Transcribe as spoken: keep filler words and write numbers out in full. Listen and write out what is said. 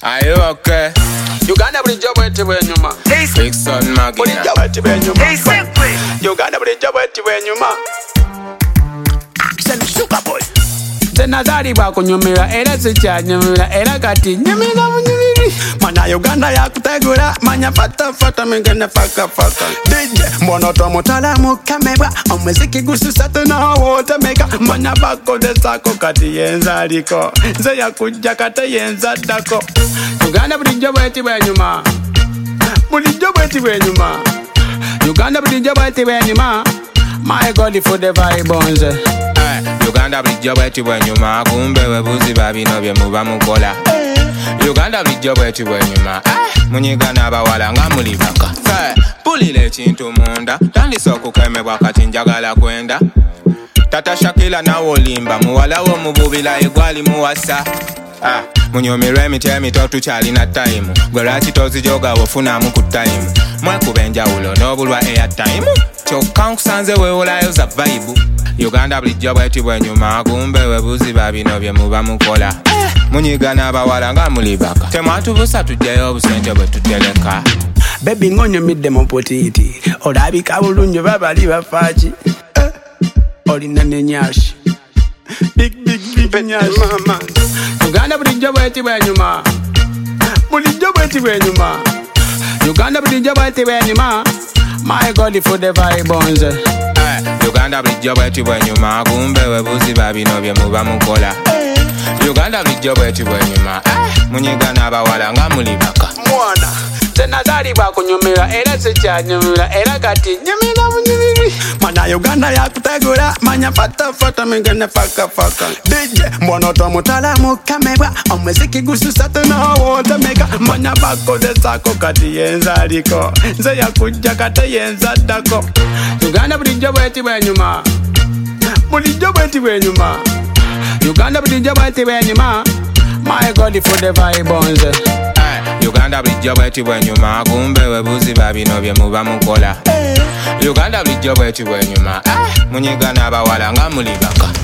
Are you okay? Uganda bulijjo bweti bwenyuma. Big Son Magina. Bulijjo bweti bwenyuma. Uganda bulijjo bweti bwenyuma. Sugar boy. Zenazalibwa kunyumira era sikyanyumira era kati nyumira bunyumiri. Mana Uganda yakutegula manya fata fata mingene faka faka. D J mbono tomutala mukamebwa omuziki gususa tunawo meka manya bakozesako kati yenzaliko nze yakujja kate yenzaddako. Uganda bulijjo bweti bwenyuma. Bulijjo bweti bwenyuma. Uganda bulijjo bweti bwenyuma. My God for the vibes. Uganda bulijjo bweti bwenyuma kumbe webuzi babino bye muba mukola. Uganda bulijjo bweti bwenyuma munyiga n'abawala nga muli baka. Pulira ekintu munda tandisa okukemebwa kati njagala kwenda. Tata Shakila nawe olimba muwala wo mububira egwali muwasa. Ah, munyomirwe emiti emito tukyalina time. Gwe lwaki tozijoga wofunamu ku time. Mwekuba enjawulo n'obulwa airtime. Kyokka nkusanze weewolayo za vibe. Uganda bulijjo bweti bwenyuma kumbe webuzi babino bye muba mukola. Munyiga n'abawala nga muli baka. Temwatubusa tujjayo obusente bwe tutereka. Baby ng'onyumidde mu potiti olabika bulungi babali bafaaki olina n'enyashi big big big nyashi. Uganda bulijjo bweti bwenyuma. Bulijjo bweti bwenyuma. Uganda bulijjo bweti bwenyuma. My God for the vibes. Uganda bulijjo bweti bwenyuma kumbe webuzi babino bye muba mukola. Uganda bulijjo bweti bwenyuma munyiga n'abawala nga muli baka. Mwana zenazalibwa kunyumira era sikyanyumira era kati nyumira bunyumiri. Mana Uganda yakutegula manya fata fata mingene faka faka. D J mbono tomutala mukamebwa omuziki gususa tunawo meka manya bakozesako kati yenzaliko nze yakujja kate yenzaddako. Uganda bulijjo bweti bwenyuma. Bulijjo bweti bwenyuma. Uganda bulijjo bweti bwenyuma. My God for the vibes. Uganda bulijjo bweti bwenyuma kumbe webuzi babino bye muba mukola. Uganda bulijjo bweti bwenyuma munyiga n'abawala nga muli baka.